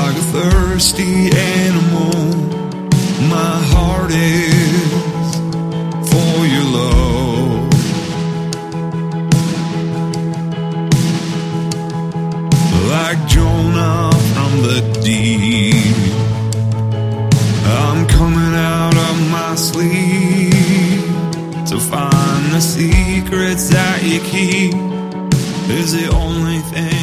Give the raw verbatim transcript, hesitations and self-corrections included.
like a thirsty animal. My heart is for your love. Like Jonah from the deep, I'm coming out of my sleep to find the secrets that you keep. Is the only thing